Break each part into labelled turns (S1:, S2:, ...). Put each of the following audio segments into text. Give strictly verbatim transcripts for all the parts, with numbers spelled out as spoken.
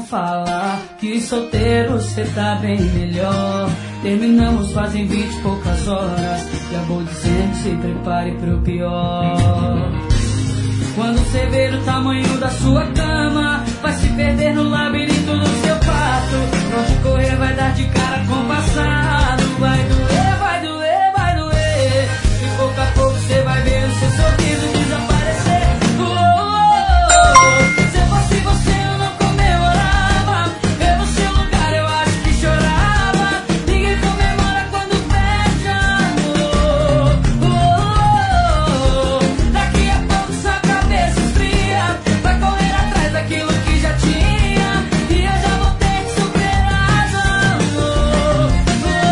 S1: falar que solteiro cê tá bem melhor. Terminamos fazem vinte e poucas horas. Já vou dizendo, se prepare pro pior. Quando cê ver o tamanho da sua cama, vai se perder no labirinto do seu quarto. Pra onde correr vai dar de cara com o passado. Vai doer, vai doer, vai doer. E pouco a pouco cê vai ver o seu sorriso desaparecer. Oh, oh, oh. Se eu fosse você eu não comemorava. Pelo seu lugar eu acho que chorava. Ninguém comemora quando perde amor. Oh, oh, oh. Daqui a pouco sua cabeça esfria. Vai correr atrás daquilo que já tinha. E eu já vou ter que superar. Oh, oh, oh,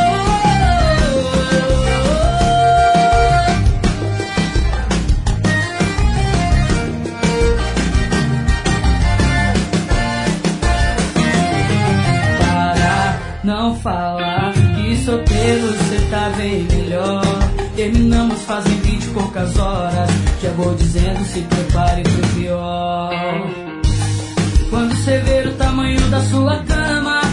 S1: Para, não falar que solteiro cê tá bem melhor. Terminamos fazem vinte e poucas horas. Já vou dizendo, se prepare pro pior. Quando cê ver o tamanho da sua cama,